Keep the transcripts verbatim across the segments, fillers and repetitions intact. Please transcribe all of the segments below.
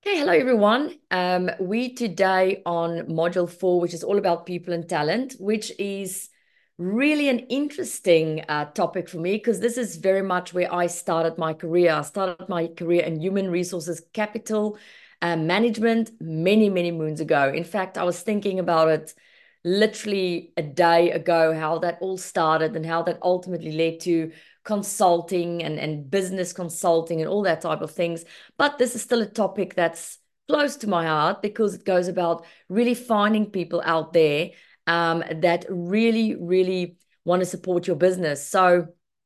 Hey, hello everyone. Um, we today on module four, which is all about people and talent, which is really an interesting uh, topic for me because this is very much where I started my career. I started my career in human resources capital uh, management many, many moons ago. In fact, I was thinking about it literally a day ago, how that all started and how that ultimately led to consulting and, and business consulting and all that type of things. But this is still a topic that's close to my heart because it goes about really finding people out there um, that really, really want to support your business. So,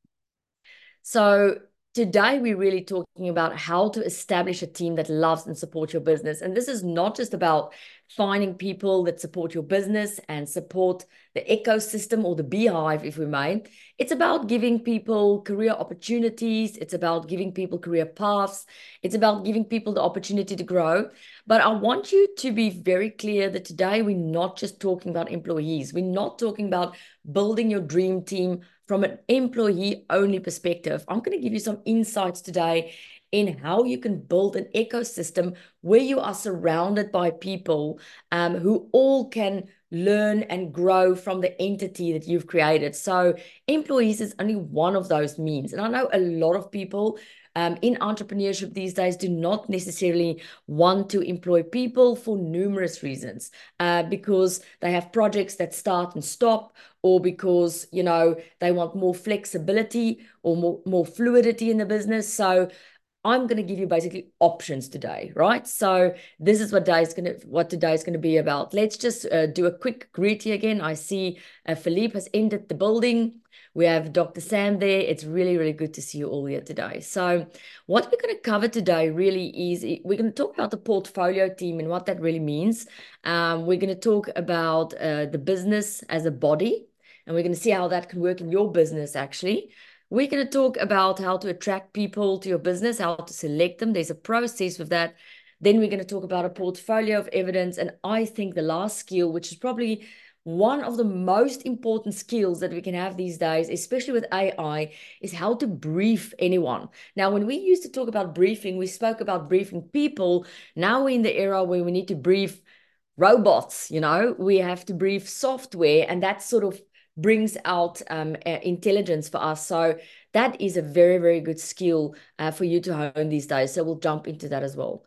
so today we're really talking about how to establish a team that loves and supports your business. And this is not just about finding people that support your business and support the ecosystem or the beehive, if we may. It's about giving people career opportunities. It's about giving people career paths. It's about giving people the opportunity to grow. But I want you to be very clear that today we're not just talking about employees. We're not talking about building your dream team from an employee only perspective. I'm going to give you some insights today in how you can build an ecosystem where you are surrounded by people um, who all can learn and grow from the entity that you've created. So, employees is only one of those means. And I know a lot of people um, in entrepreneurship these days do not necessarily want to employ people for numerous reasons uh, because they have projects that start and stop, or because, you know, they want more flexibility or more, more fluidity in the business. So I'm going to give you basically options today, right? So this is what day is going to what today is going to be about. Let's just uh, do a quick greet here again. I see uh, Philippe has entered the building. We have Doctor Sam there. It's really, really good to see you all here today. So what we're going to cover today really is we're going to talk about the portfolio team and what that really means. Um, we're going to talk about uh, the business as a body, and we're going to see how that can work in your business actually. We're going to talk about how to attract people to your business, how to select them. There's a process with that. Then we're going to talk about a portfolio of evidence. And I think the last skill, which is probably one of the most important skills that we can have these days, especially with A I, is how to brief anyone. Now, when we used to talk about briefing, we spoke about briefing people. Now we're in the era where we need to brief robots, you know, we have to brief software, and that sort of brings out um, uh, intelligence for us. So that is a very, very good skill uh, for you to hone these days. So we'll jump into that as well.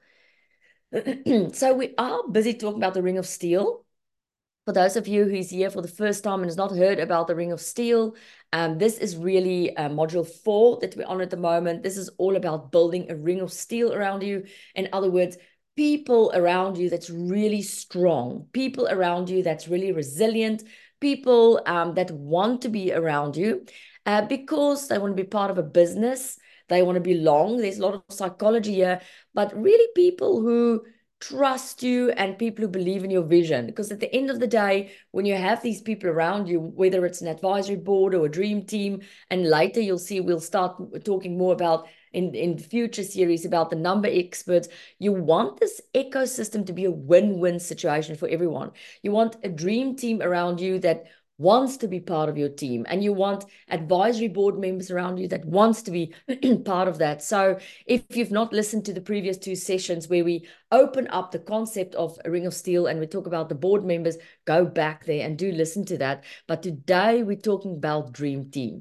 So we are busy talking about the Ring of Steel. For those of you who's here for the first time and has not heard about the Ring of Steel, um, this is really uh, module four that we're on at the moment. This is all about building a ring of steel around you. In other words, people around you that's really strong, people around you that's really resilient, people um, that want to be around you uh, because they want to be part of a business. They want to belong. There's a lot of psychology here, but really people who trust you and people who believe in your vision. Because at the end of the day, when you have these people around you, whether it's an advisory board or a dream team, and later you'll see we'll start talking more about in, in future series about the number experts, you want this ecosystem to be a win-win situation for everyone. You want a dream team around you that wants to be part of your team, and you want advisory board members around you that wants to be part of that. So if you've not listened to the previous two sessions where we open up the concept of a ring of steel and we talk about the board members, go back there and do listen to that. But today we're talking about dream team.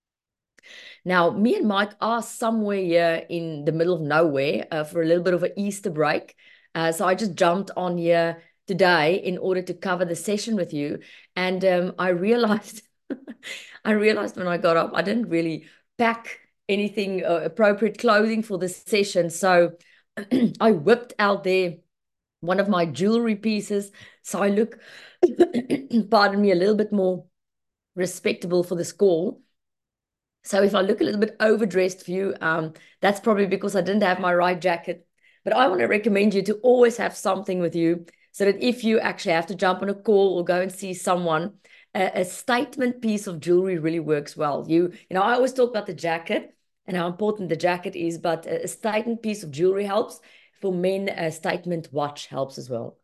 Now, me and Mike are somewhere here in the middle of nowhere uh, for a little bit of an Easter break. Uh, so I just jumped on here today in order to cover the session with you. And um, I realized, I realized when I got up, I didn't really pack anything uh, appropriate clothing for this session. So I whipped out there one of my jewelry pieces. So I look, pardon me, a little bit more respectable for the score. So if I look a little bit overdressed for you, um, that's probably because I didn't have my right jacket. But I want to recommend you to always have something with you so that if you actually have to jump on a call or go and see someone, a, a statement piece of jewelry really works well. You, you know, I always talk about the jacket and how important the jacket is, but a, a statement piece of jewelry helps. For men, a statement watch helps as well.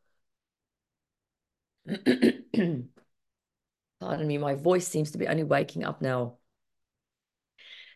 Pardon me, my voice seems to be only waking up now.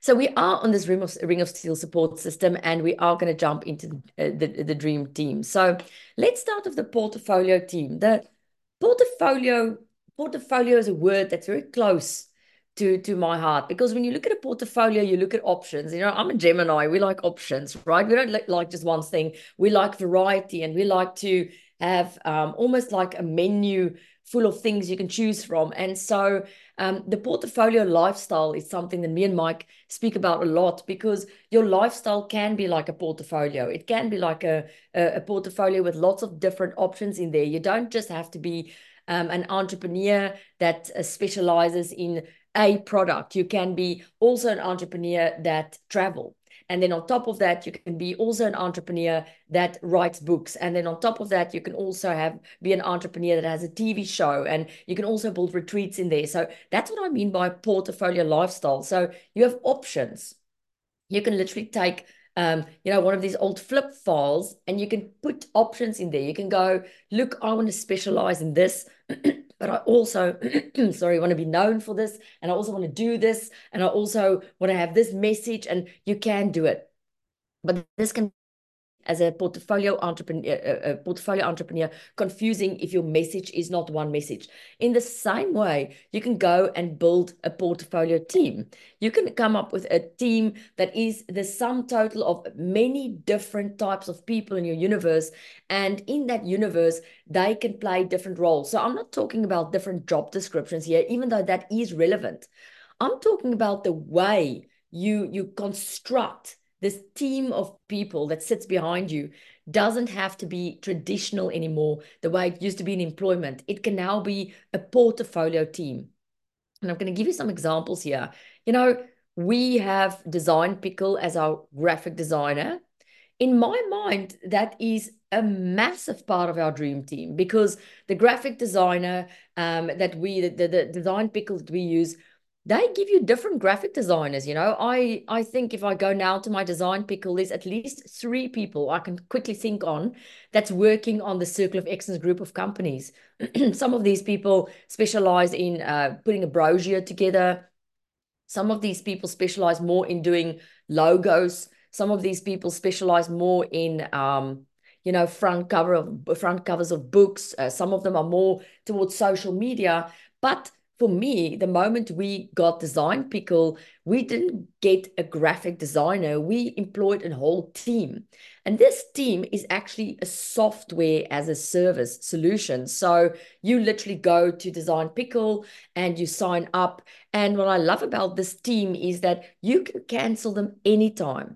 So we are on this Ring of, Ring of Steel support system, and we are going to jump into the, uh, the, the dream team. So let's start with the portfolio team. The portfolio, portfolio is a word that's very close to, to my heart, because when you look at a portfolio, you look at options. You know, I'm a Gemini. We like options, right? We don't like, like just one thing. We like variety, and we like to have um, almost like a menu full of things you can choose from. And so um, the portfolio lifestyle is something that me and Mike speak about a lot, because your lifestyle can be like a portfolio. It can be like a, a, a portfolio with lots of different options in there. You don't just have to be um, an entrepreneur that uh, specializes in a product. You can be also an entrepreneur that travel. And then on top of that, you can be also an entrepreneur that writes books. And then on top of that, you can also have be an entrepreneur that has a T V show, and you can also build retreats in there. So that's what I mean by portfolio lifestyle. So you have options. You can literally take um, you know, one of these old flip files, and you can put options in there. You can go, look, I want to specialize in this, but I also, sorry, want to be known for this, and I also want to do this, and I also want to have this message, and you can do it. But this can, as a portfolio entrepreneur, a, a portfolio entrepreneur, confusing if your message is not one message. In the same way, you can go and build a portfolio team. You can come up with a team that is the sum total of many different types of people in your universe. And in that universe, they can play different roles. So I'm not talking about different job descriptions here, even though that is relevant. I'm talking about the way you, you construct this team of people that sits behind you. Doesn't have to be traditional anymore, the way it used to be in employment. It can now be a portfolio team. And I'm going to give you some examples here. You know, we have Design Pickle as our graphic designer. In my mind, that is a massive part of our dream team, because the graphic designer um, that we, the, the, the Design Pickle that we use, they give you different graphic designers. You know, I I think if I go now to my Design Pickle, there's at least three people I can quickly think on that's working on the Circle of Excellence group of companies. Some of these people specialize in uh, putting a brochure together. Some of these people specialize more in doing logos. Some of these people specialize more in um, you know, front cover of front covers of books. Uh, some of them are more towards social media, but for me, the moment we got Design Pickle, we didn't get a graphic designer. We employed a whole team. And this team is actually a software as a service solution. So you literally go to Design Pickle and you sign up. And what I love about this team is that you can cancel them anytime.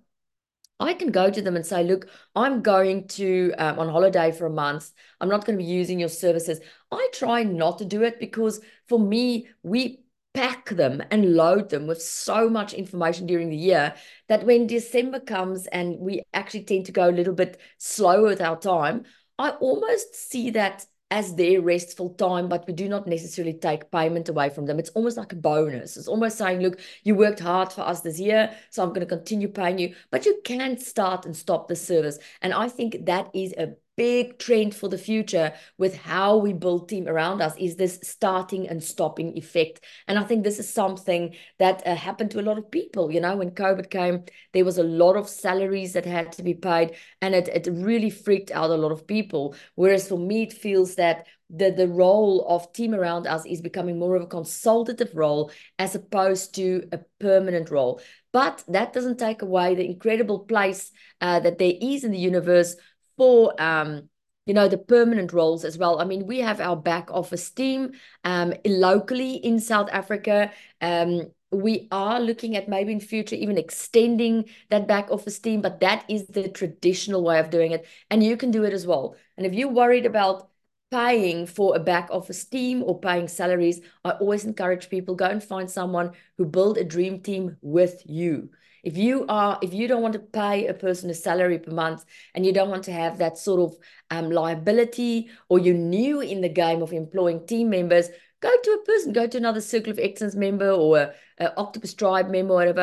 I can go to them and say, look, I'm going to um, on holiday for a month. I'm not going to be using your services. I try not to do it, because for me, we pack them and load them with so much information during the year that when December comes and we actually tend to go a little bit slower with our time, I almost see that as their restful time, but we do not necessarily take payment away from them. It's almost like a bonus. It's almost saying, look, you worked hard for us this year, so I'm going to continue paying you, but you can start and stop the service. And I think that is a big trend for the future with how we build team around us, is this starting and stopping effect. And I think this is something that uh, happened to a lot of people. You know, when COVID came, there was a lot of salaries that had to be paid, and it, it really freaked out a lot of people. Whereas for me, it feels that the, the role of team around us is becoming more of a consultative role as opposed to a permanent role. But that doesn't take away the incredible place uh, that there is in the universe for um, you know, the permanent roles as well. I mean, we have our back office team um, locally in South Africa. Um, we are looking at maybe in future even extending that back office team, but that is the traditional way of doing it. And you can do it as well. And if you're worried about paying for a back office team or paying salaries, I always encourage people, go and find someone who build a dream team with you. If you are, if you don't want to pay a person a salary per month, and you don't want to have that sort of um, liability, or you're new in the game of employing team members, go to a person, go to another Circle of Excellence member or a, a Octopus Tribe member, or whatever.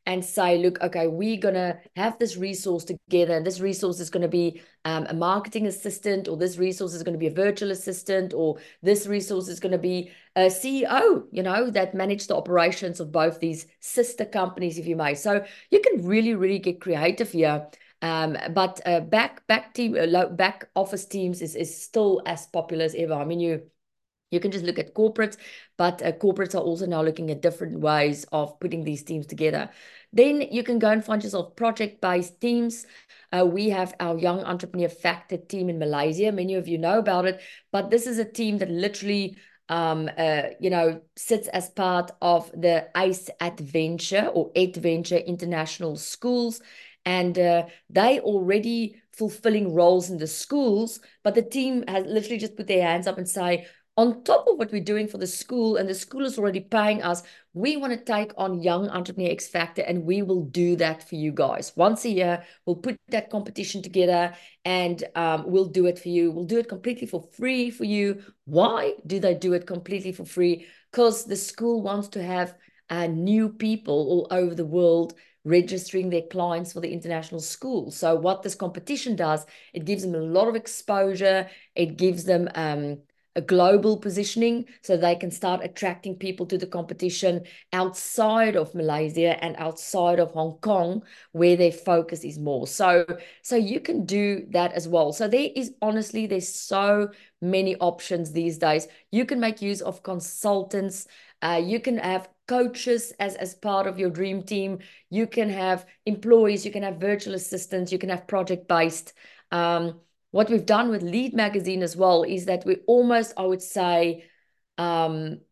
and say, look, okay, we're going to have this resource together, and this resource is going to be um, a marketing assistant, or this resource is going to be a virtual assistant, or this resource is going to be a C E O, you know, that manage the operations of both these sister companies, if you may. So you can really, really get creative here. Um, but uh, back back team uh, back office teams is is still as popular as ever. I mean, you you can just look at corporates, but uh, corporates are also now looking at different ways of putting these teams together. Then you can go and find yourself project-based teams. Uh, we have our Young Entrepreneur Factor team in Malaysia. Many of you know about it, but this is a team that literally, um, uh, you know, sits as part of the ACE Adventure or Adventure International Schools. And uh, they already fulfilling roles in the schools, but the team has literally just put their hands up and say, on top of what we're doing for the school, and the school is already paying us, we want to take on Young Entrepreneur X Factor, and we will do that for you guys. Once a year, we'll put that competition together, and um, we'll do it for you. We'll do it completely for free for you. Why do they do it completely for free? Because the school wants to have uh, new people all over the world registering their clients for the international school. So what this competition does, it gives them a lot of exposure. It gives them um, a global positioning, so they can start attracting people to the competition outside of Malaysia and outside of Hong Kong, where their focus is more. So, so you can do that as well. So there is honestly, there's so many options these days. You can make use of consultants. Uh, you can have coaches as, as part of your dream team. You can have employees. You can have virtual assistants. You can have project-based. Um, what we've done with Lead Magazine as well is that we almost, I would say, um,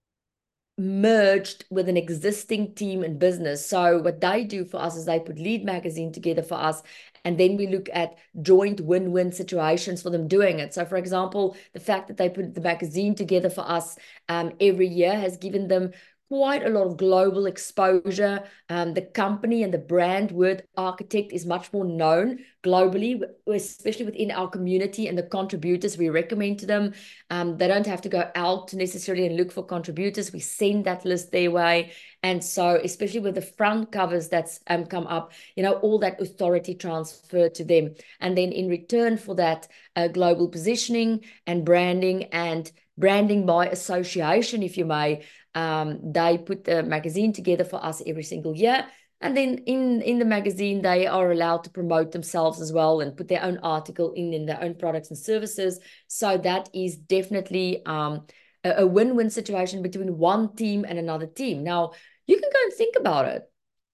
merged with an existing team in business. So what they do for us is they put Lead Magazine together for us, and then we look at joint win-win situations for them doing it. So for example, the fact that they put the magazine together for us um, every year has given them quite a lot of global exposure. Um, the company and the brand Word Architect is much more known globally, especially within our community and the contributors we recommend to them. Um, they don't have to go out necessarily and look for contributors. We send that list their way. And so, especially with the front covers that's um, come up, you know, all that authority transferred to them. And then in return for that, uh, global positioning and branding and branding by association, if you may, um, they put the magazine together for us every single year. And then in, in the magazine, they are allowed to promote themselves as well and put their own article in, in their own products and services. So that is definitely um, a, a win-win situation between one team and another team. Now, you can go and think about it.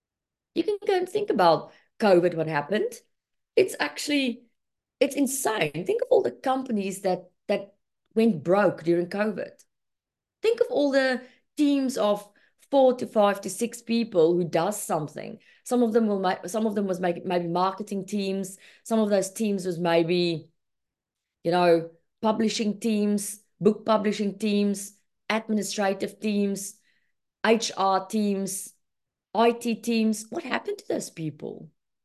You can go and think about COVID, what happened. It's actually, it's insane. Think of all the companies that that went broke during COVID. Think of all the teams of four to five to six people who does something. Some of them will make, some of them was make, maybe marketing teams. Some of those teams was maybe, you know, publishing teams, book publishing teams, administrative teams, H R teams, I T teams. What happened to those people?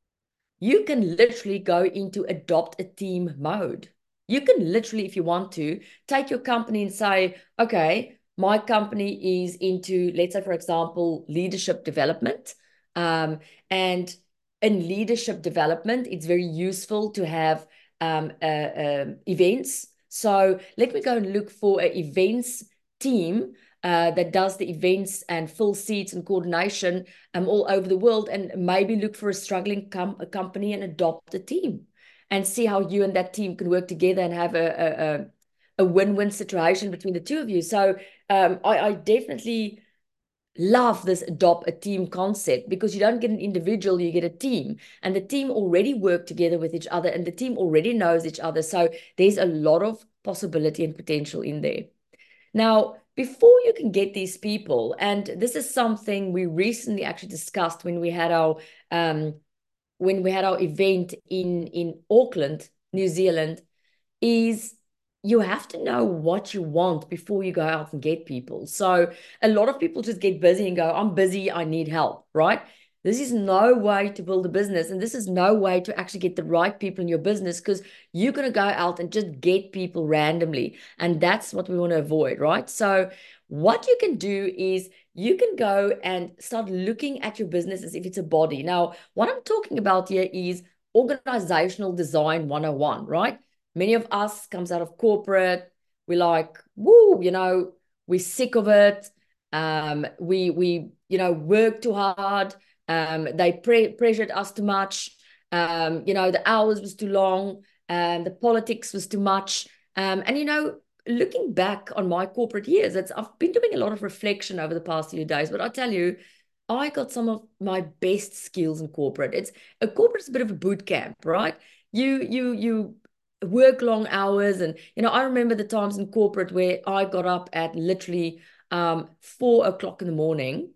You can literally go into adopt a team mode. You can literally, if you want to, take your company and say, okay, my company is into, let's say, for example, leadership development. Um, and in leadership development, it's very useful to have um, uh, uh, events. So let me go and look for an events team uh, that does the events and full seats and coordination um, all over the world, and maybe look for a struggling com a company and adopt a team and see how you and that team can work together and have a, a, a win-win situation between the two of you. So um, I, I definitely love this adopt a team concept, because you don't get an individual, you get a team, and the team already work together with each other, and the team already knows each other. So there's a lot of possibility and potential in there. Now, before you can get these people, and this is something we recently actually discussed when we had our um, when we had our event in in Auckland, New Zealand, is you have to know what you want before you go out and get people. So a lot of people just get busy and go, I'm busy, I need help, right? This is no way to build a business, and this is no way to actually get the right people in your business, because you're going to go out and just get people randomly, and that's what we want to avoid, right? So What you can do is you can go and start looking at your business as if it's a body. Now, what I'm talking about here is organizational design one oh one, right? Many of us comes out of corporate. We're like, woo, you know, we're sick of it. Um, we we you know work too hard. Um, they pre pressured us too much. Um, you know, the hours was too long, and the politics was too much. Um, and you know, looking back on my corporate years, it's I've been doing a lot of reflection over the past few days. But I tell you, I got some of my best skills in corporate. It's a corporate's a bit of a boot camp, right? You you you work long hours, and you know, I remember the times in corporate where I got up at literally um four o'clock in the morning.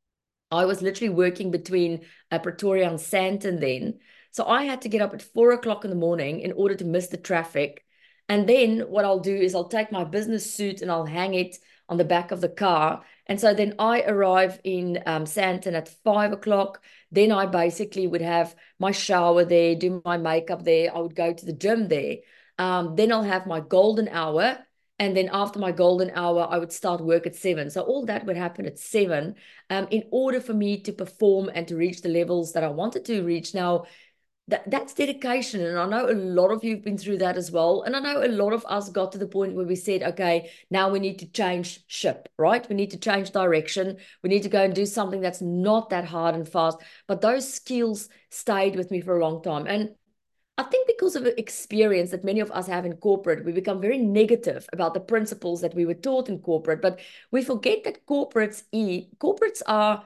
I was literally working between uh, Pretoria and Sandton then. So I had to get up at four o'clock in the morning in order to miss the traffic. And then what I'll do is I'll take my business suit and I'll hang it on the back of the car. And so then I arrive in um, Sandton at five o'clock. Then I basically would have my shower there, do my makeup there. I would go to the gym there. Um, then I'll have my golden hour. And then after my golden hour, I would start work at seven. So all that would happen at seven um, in order for me to perform and to reach the levels that I wanted to reach. Now, that, that's dedication. And I know a lot of you have been through that as well. And I know a lot of us got to the point where we said, okay, now we need to change ship, right? We need to change direction. We need to go and do something that's not that hard and fast. But those skills stayed with me for a long time. And I think because of the experience that many of us have in corporate, we become very negative about the principles that we were taught in corporate, but we forget that corporates e corporates are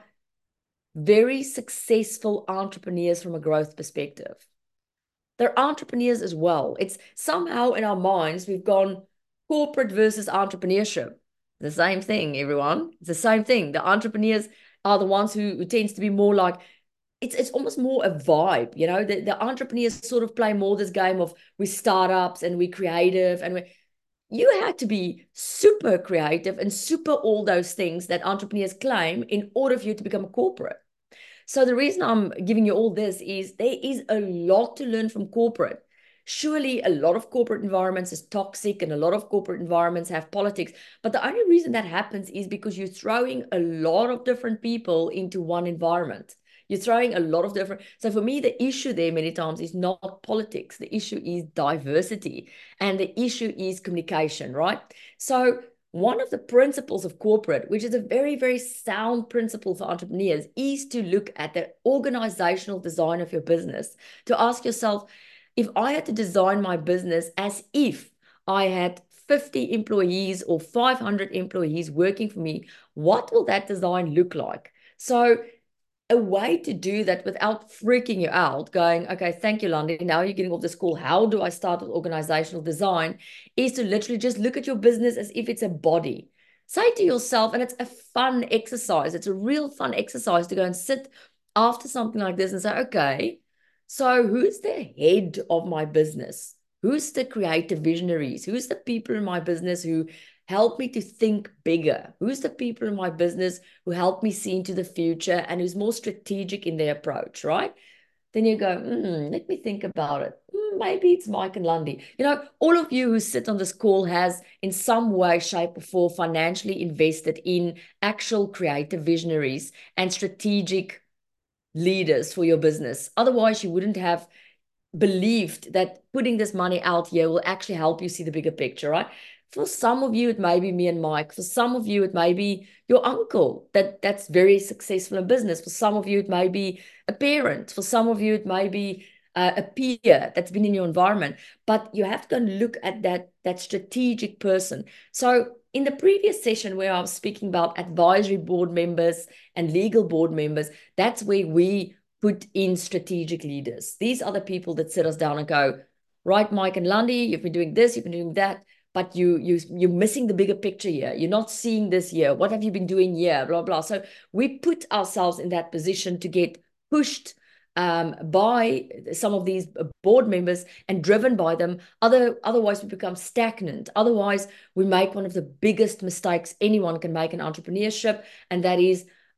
very successful entrepreneurs from a growth perspective. They're entrepreneurs as well. It's somehow in our minds we've gone corporate versus entrepreneurship. The same thing, everyone. It's the same thing. The entrepreneurs are the ones who, who tends to be more like it's it's almost more a vibe, you know. The, the entrepreneurs sort of play more this game of we startups and we creative and we, you had to be super creative and super all those things that entrepreneurs claim in order for you to become a corporate. So the reason I'm giving you all this is there is a lot to learn from corporate. Surely a lot of corporate environments is toxic and a lot of corporate environments have politics. But the only reason that happens is because you're throwing a lot of different people into one environment. You're throwing a lot of different. So for me, the issue there many times is not politics. The issue is diversity and the issue is communication, right? So one of the principles of corporate, which is a very, very sound principle for entrepreneurs, is to look at the organizational design of your business, to ask yourself, if I had to design my business as if I had fifty employees or five hundred employees working for me, what will that design look like? So a way to do that without freaking you out, going, okay, thank you, London. Now you're getting off this call. How do I start with organizational design? Is to literally just look at your business as if it's a body. Say to yourself, and it's a fun exercise. It's a real fun exercise to go and sit after something like this and say, okay, so who's the head of my business? Who's the creative visionaries? Who's the people in my business who help me to think bigger? Who's the people in my business who help me see into the future and who's more strategic in their approach, right? Then you go, mm, let me think about it. Mm, maybe it's Mike and Lundy. You know, all of you who sit on this call has in some way, shape, or form financially invested in actual creative visionaries and strategic leaders for your business. Otherwise, you wouldn't have believed that putting this money out here will actually help you see the bigger picture, right? For some of you, it may be me and Mike. For some of you, it may be your uncle that that's very successful in business. For some of you, it may be a parent. For some of you, it may be uh, a peer that's been in your environment. But you have to go and look at that, that strategic person. So in the previous session where I was speaking about advisory board members and legal board members, that's where we put in strategic leaders. These are the people that sit us down and go, right, Mike and Lundy, you've been doing this, you've been doing that, but you, you, you're missing the bigger picture here. You're not seeing this here. What have you been doing here? Blah, blah. So we put ourselves in that position to get pushed um, by some of these board members and driven by them. Other, otherwise, we become stagnant. Otherwise, we make one of the biggest mistakes anyone can make in entrepreneurship, and that is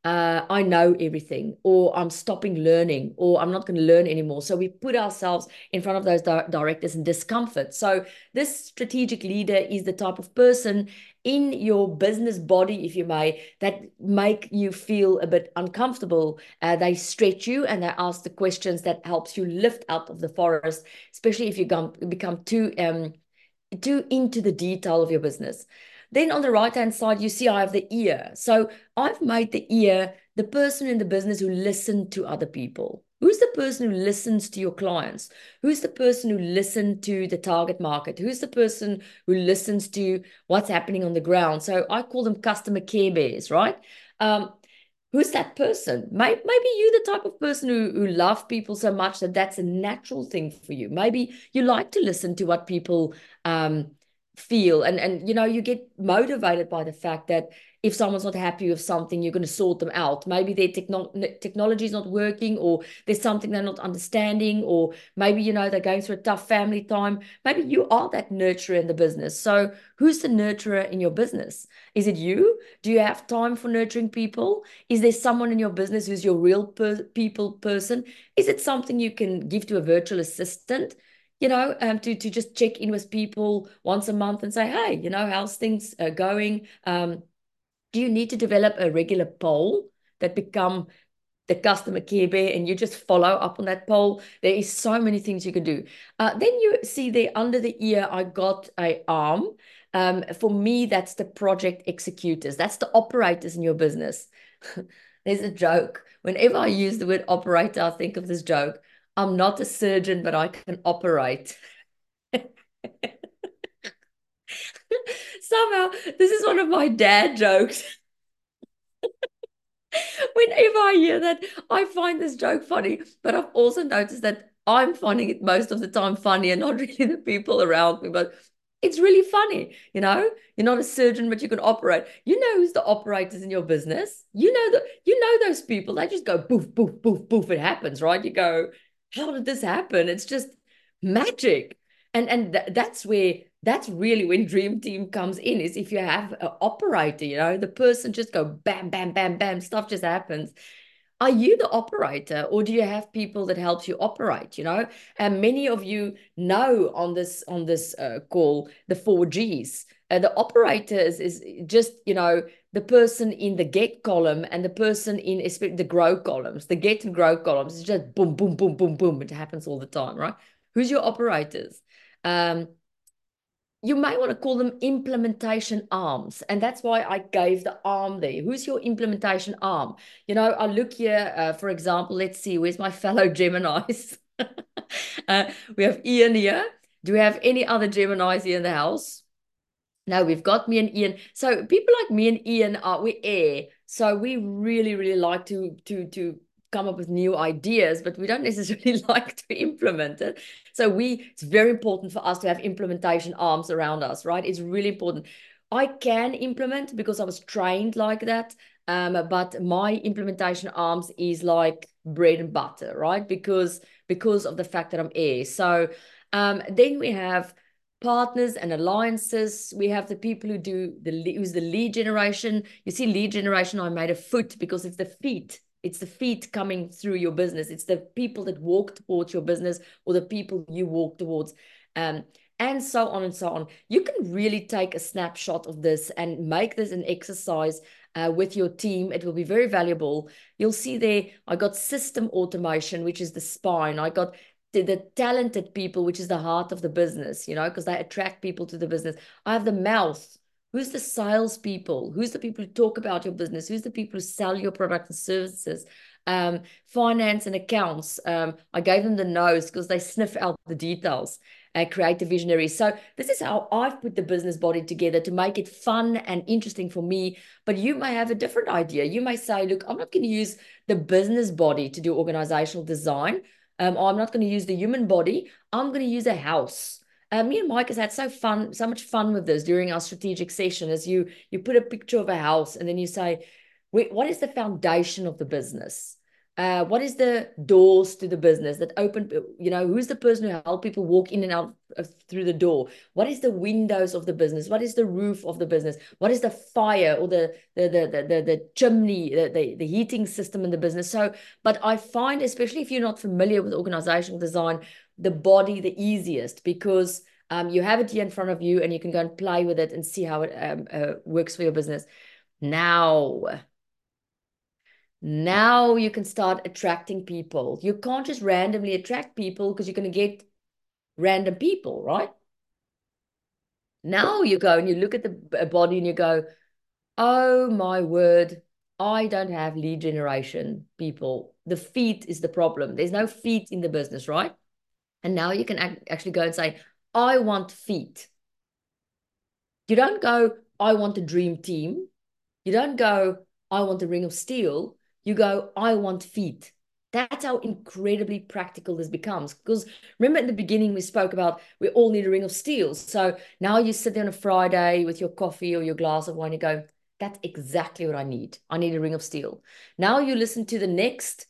uh, I know everything, or I'm stopping learning, or I'm not going to learn anymore. So we put ourselves in front of those di directors in discomfort. So this strategic leader is the type of person in your business body, if you may, that make you feel a bit uncomfortable. Uh, they stretch you and they ask the questions that helps you lift out of the forest, especially if you become too um, too into the detail of your business. Then on the right hand side, you see I have the ear. So I've made the ear the person in the business who listens to other people. Who's the person who listens to your clients? Who's the person who listens to the target market? Who's the person who listens to what's happening on the ground? So I call them customer care bears, right? Um, who's that person? Maybe, maybe you're the type of person who, who love people so much that that's a natural thing for you. Maybe you like to listen to what people um, feel, and and you know, you get motivated by the fact that if someone's not happy with something, you're going to sort them out. Maybe their techno technology is not working, or there's something they're not understanding, or maybe, you know, they're going through a tough family time. Maybe you are that nurturer in the business. So who's the nurturer in your business? Is it you? Do you have time for nurturing people? Is there someone in your business who's your real per people person? Is it something you can give to a virtual assistant? You know, um, to, to just check in with people once a month and say, hey, you know, how's things uh, going? Um, do you need to develop a regular poll that become the customer care bear, and you just follow up on that poll? There is so many things you can do. Uh, then you see there under the ear, I got a arm. Um, for me, that's the project executors. That's the operators in your business. There's a joke. Whenever I use the word operator, I think of this joke. I'm not a surgeon, but I can operate. Somehow, this is one of my dad jokes. Whenever I hear that, I find this joke funny, but I've also noticed that I'm finding it most of the time funny and not really the people around me, but it's really funny. You know, you're not a surgeon, but you can operate. You know who's the operators in your business? You know that you know those people. They just go poof, poof, poof, poof. It happens, right? You go, how did this happen? It's just magic. And and th that's where that's really when Dream Team comes in, is if you have an operator, you know, the person just go bam, bam, bam, bam, stuff just happens. Are you the operator, or do you have people that helps you operate, you know? And many of you know on this on this uh, call, the four Gs. Uh, the operator is, is just, you know, the person in the get column and the person in the grow columns. The get and grow columns is just boom, boom, boom, boom, boom. It happens all the time, right? Who's your operators? Um, you may want to call them implementation arms. And that's why I gave the arm there. Who's your implementation arm? You know, I look here, uh, for example, let's see, where's my fellow Geminis? uh, we have Ian here. Do we have any other Geminis here in the house? No, we've got me and Ian. So people like me and Ian are, we air. So we really, really like to, to, to come up with new ideas, but we don't necessarily like to implement it. So we, it's very important for us to have implementation arms around us, right? It's really important. I can implement because I was trained like that. Um, but my implementation arms is like bread and butter, right? Because, because of the fact that I'm air. So um, then we have partners and alliances. We have the people who do the who's the lead generation. You see, lead generation, I made a foot because it's the feet. It's the feet coming through your business. It's the people that walk towards your business, or the people you walk towards, um, and so on and so on. You can really take a snapshot of this and make this an exercise uh, with your team. It will be very valuable. You'll see there, I got system automation, which is the spine. I got the, the talented people, which is the heart of the business, you know, because they attract people to the business. I have the mouth. Who's the salespeople? Who's the people who talk about your business? Who's the people who sell your product and services? Um, finance and accounts. Um, I gave them the nose because they sniff out the details. Uh, creative visionaries. So this is how I've put the business body together to make it fun and interesting for me. But you may have a different idea. You may say, look, I'm not going to use the business body to do organizational design. Um, I'm not going to use the human body. I'm going to use a house. Uh, me and Mike has had so fun, so much fun with this during our strategic session. As you you put a picture of a house, and then you say, wait, what is the foundation of the business? Uh, what is the doors to the business that open, you know, who's the person who help people walk in and out of, through the door? What is the windows of the business? What is the roof of the business? What is the fire or the the the the, the, the chimney, the, the, the heating system in the business? So, but I find, especially if you're not familiar with organizational design, the body the easiest because um, you have it here in front of you and you can go and play with it and see how it um, uh, works for your business. Now, now you can start attracting people. You can't just randomly attract people because you're going to get random people, right? Now you go and you look at the body and you go, oh my word, I don't have lead generation people. The feet is the problem. There's no feet in the business, right? And now you can actually go and say, I want feet. You don't go, I want a dream team. You don't go, I want a ring of steel. You go, I want feet. That's how incredibly practical this becomes. Because remember in the beginning, we spoke about we all need a ring of steel. So now you sit there on a Friday with your coffee or your glass of wine, you go, that's exactly what I need. I need a ring of steel. Now you listen to the next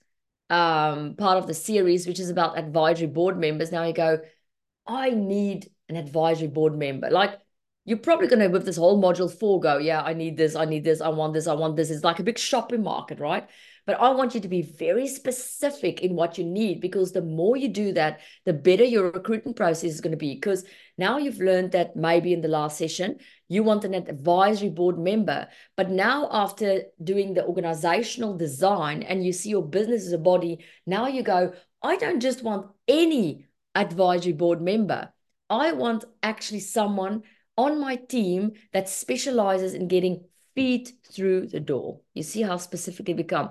um, part of the series, which is about advisory board members. Now you go, I need an advisory board member. Like you're probably going to, with this whole module four, go, yeah, I need this, I need this, I want this, I want this. It's like a big shopping market, right? But I want you to be very specific in what you need because the more you do that, the better your recruitment process is going to be. Because now you've learned that maybe in the last session, you want an advisory board member. But now, after doing the organizational design and you see your business as a body, now you go, I don't just want any advisory board member. I want actually someone on my team that specializes in getting feet through the door. You see how specific it become.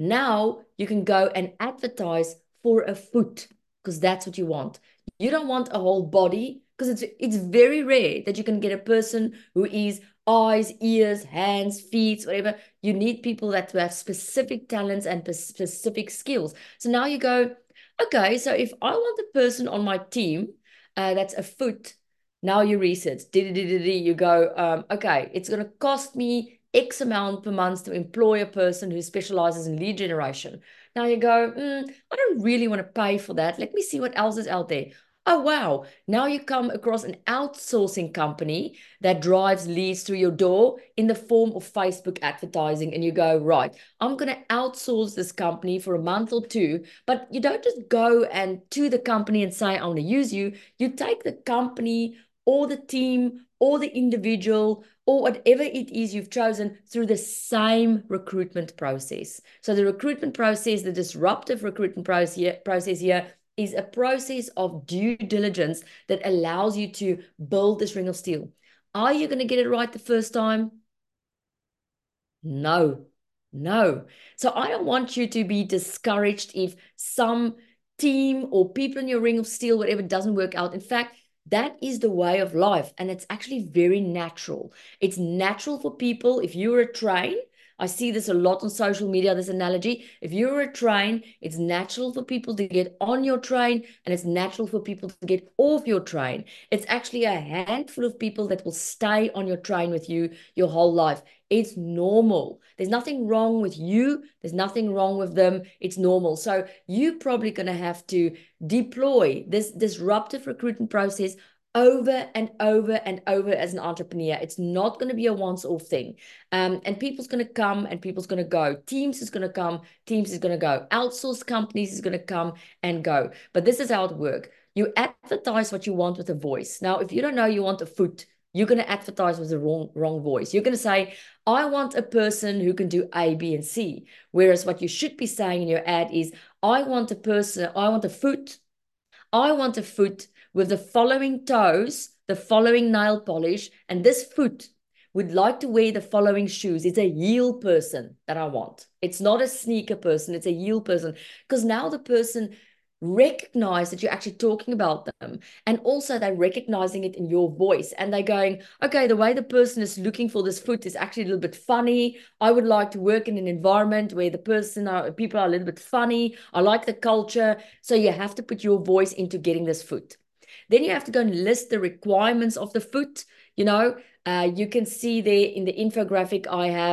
Now you can go and advertise for a foot because that's what you want. You don't want a whole body because it's it's very rare that you can get a person who is eyes, ears, hands, feet, whatever. You need people that have specific talents and specific skills. So now you go, okay, so if I want a person on my team uh, that's a foot, now you research, you go, um, okay, it's going to cost me X amount per month to employ a person who specializes in lead generation. Now you go, mm, I don't really want to pay for that. Let me see what else is out there. Oh, wow. Now you come across an outsourcing company that drives leads through your door in the form of Facebook advertising. And you go, right, I'm going to outsource this company for a month or two. But you don't just go and to the company and say, I want to use you. You take the company or the team or the individual or whatever it is you've chosen through the same recruitment process. So the recruitment process, the disruptive recruitment process here, is a process of due diligence that allows you to build this ring of steel. Are you going to get it right the first time? No, no. So I don't want you to be discouraged if some team or people in your ring of steel, whatever, doesn't work out. In fact, that is the way of life. And it's actually very natural. It's natural for people. If you're a train, I see this a lot on social media, this analogy. If you're a train, it's natural for people to get on your train and it's natural for people to get off your train. It's actually a handful of people that will stay on your train with you your whole life. It's normal. There's nothing wrong with you. There's nothing wrong with them. It's normal. So you're probably going to have to deploy this disruptive recruitment process over and over and over as an entrepreneur. It's not going to be a once-off thing. Um, and people's going to come and people's going to go. Teams is going to come, teams is going to go. Outsourced companies is going to come and go. But this is how it works. You advertise what you want with a voice. Now, if you don't know you want a foot, you're going to advertise with the wrong, wrong voice. You're going to say, I want a person who can do A, B, and C. Whereas what you should be saying in your ad is, I want a person, I want a foot. I want a foot with the following toes, the following nail polish, and this foot would like to wear the following shoes. It's a heel person that I want. It's not a sneaker person, it's a heel person. Because now the person recognize that you're actually talking about them, and also they're recognizing it in your voice, and they're going, okay, the way the person is looking for this foot is actually a little bit funny. I would like to work in an environment where the person are, people are a little bit funny. I like the culture. So you have to put your voice into getting this foot. Then you have to go and list the requirements of the foot. You know, uh, you can see there in the infographic I have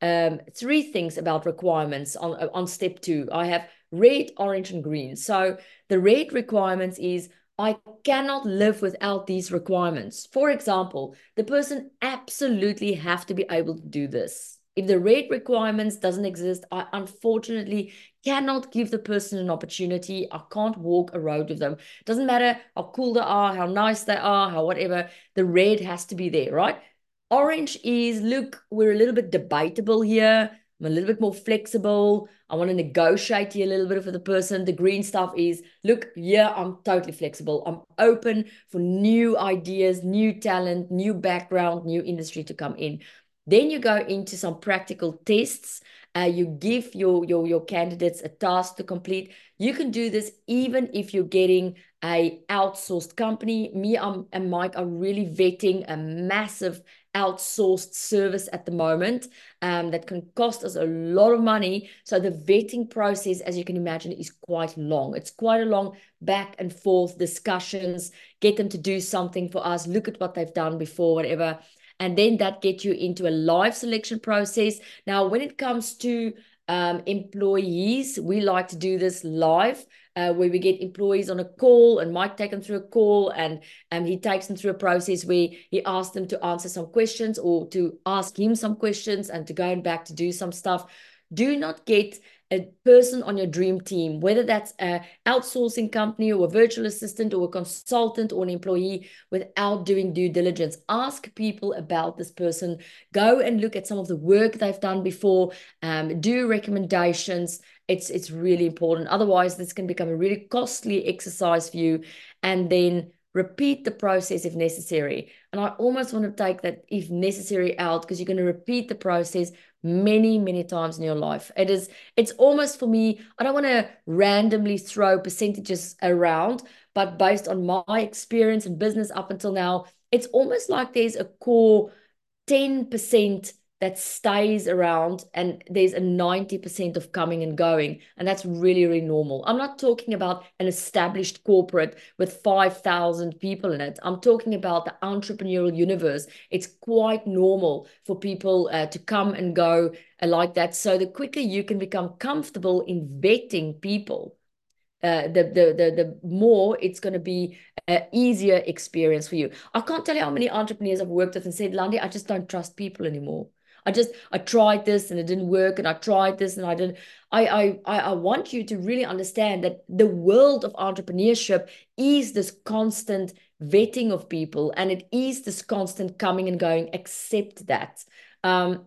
um, three things about requirements on, on step two. I have red, orange, and green. So the red requirements is I cannot live without these requirements. For example, the person absolutely have to be able to do this. If the red requirements doesn't exist, I unfortunately cannot give the person an opportunity. I can't walk a road with them. It doesn't matter how cool they are, how nice they are, how whatever, the red has to be there, right? Orange is, look, we're a little bit debatable here. I'm a little bit more flexible. I want to negotiate here a little bit with the person. The green stuff is, look, yeah, I'm totally flexible. I'm open for new ideas, new talent, new background, new industry to come in. Then you go into some practical tests. Uh, you give your, your, your candidates a task to complete. You can do this even if you're getting a outsourced company. Me um, and Mike are really vetting a massive outsourced service at the moment um, that can cost us a lot of money. So the vetting process, as you can imagine, is quite long. It's quite a long back and forth discussions, get them to do something for us, look at what they've done before, whatever. And then that gets you into a live selection process. Now, when it comes to um, employees, we like to do this live, uh, where we get employees on a call and Mike take them through a call, and um, he takes them through a process where he asks them to answer some questions or to ask him some questions and to go back to do some stuff. Do not get a person on your dream team, whether that's an outsourcing company or a virtual assistant or a consultant or an employee, without doing due diligence. Ask people about this person. Go and look at some of the work they've done before. Um, do recommendations. It's, it's really important. Otherwise, this can become a really costly exercise for you. And then repeat the process if necessary. And I almost want to take that if necessary out, because you're going to repeat the process many, many times in your life. It is, it's almost for me, I don't want to randomly throw percentages around, but based on my experience in business up until now, it's almost like there's a core ten percent that stays around and there's a ninety percent of coming and going. And that's really, really normal. I'm not talking about an established corporate with five thousand people in it. I'm talking about the entrepreneurial universe. It's quite normal for people uh, to come and go uh, like that. So the quicker you can become comfortable in vetting people, Uh, the, the the the more it's going to be an easier experience for you. I can't tell you how many entrepreneurs I've worked with and said, Landi, I just don't trust people anymore. I just I tried this and it didn't work, and I tried this and I didn't. I I I want you to really understand that the world of entrepreneurship is this constant vetting of people, and it is this constant coming and going. Accept that. Um,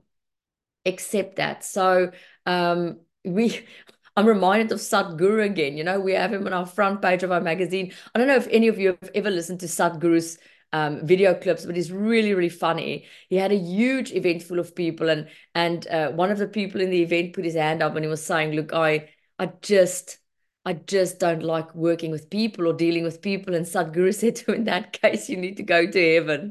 accept that. So um, we. I'm reminded of Sadhguru again. You know, we have him on our front page of our magazine. I don't know if any of you have ever listened to Sadhguru's um, video clips, but he's really, really funny. He had a huge event full of people, and and uh, one of the people in the event put his hand up and he was saying, "Look, I I just I just don't like working with people or dealing with people." And Sadhguru said to him, "In that case, you need to go to heaven."